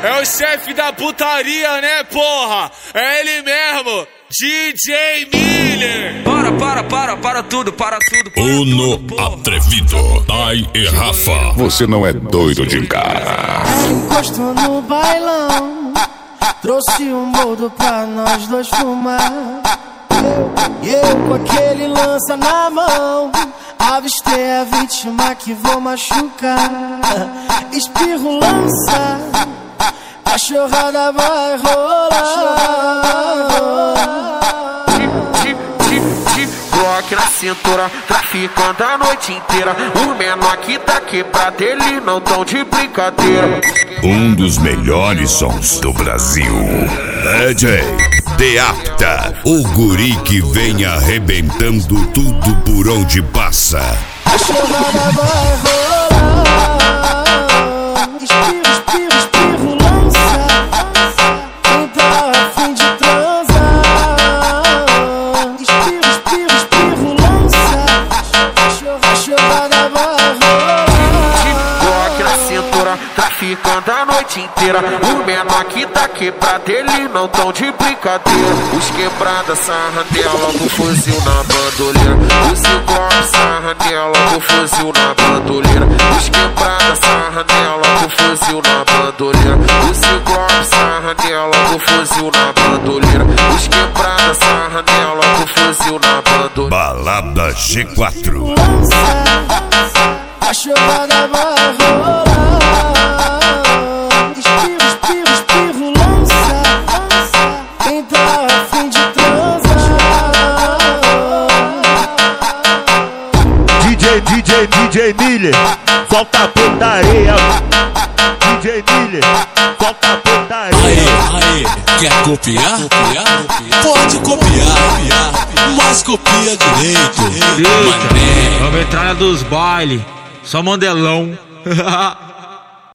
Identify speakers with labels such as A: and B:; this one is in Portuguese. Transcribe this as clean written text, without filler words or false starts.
A: É o chefe da putaria, né, porra? É ele mesmo, DJ Miller.
B: Para tudo.
C: Uno atrevido, Tai e Rafa.
D: Você não é doido de encarar.
E: Ela encostou no bailão, trouxe um boldo pra nós dois fumar. Eu com aquele lança na mão, avistei a vítima que vou machucar. Espirro lança, cachorrada vai rolar.
B: Bloque na cintura, traficando a noite inteira. O menor que tá quebrado, ele não tão de brincadeira.
C: Um dos melhores sons do Brasil. DJ Deapta, o guri que vem arrebentando tudo por onde passa.
E: Cachorrada vai rolar. Espirro lança. Quem tá a fim de transar. Espirro lança. Cachorrada vai rolar.
B: Bloque na cintura, traficando a noite inteira. O menor que tá quebrado, ele não tão de brincadeira. Os quebradas sarra nela com fuzil na bandoleira. Os ciclopes sarra nela com fuzil na bandoleira. Os quebradas sarra nela com fuzil na bandoleira. Os ciclopes sarra nela com fuzil na bandoleira. Os quebradas sarra nela com fuzil na bandoleira.
C: Balada G4.
E: Cachorrada vai rolar. Espirro lança. Quem tá a fim de transar.
F: DJ Miller, solta a putaria. DJ Miller, solta a putaria.
G: Aí, quer copiar? Pode copiar, mas copia direito.
H: Mané. A metralha dos baile, só mandelão.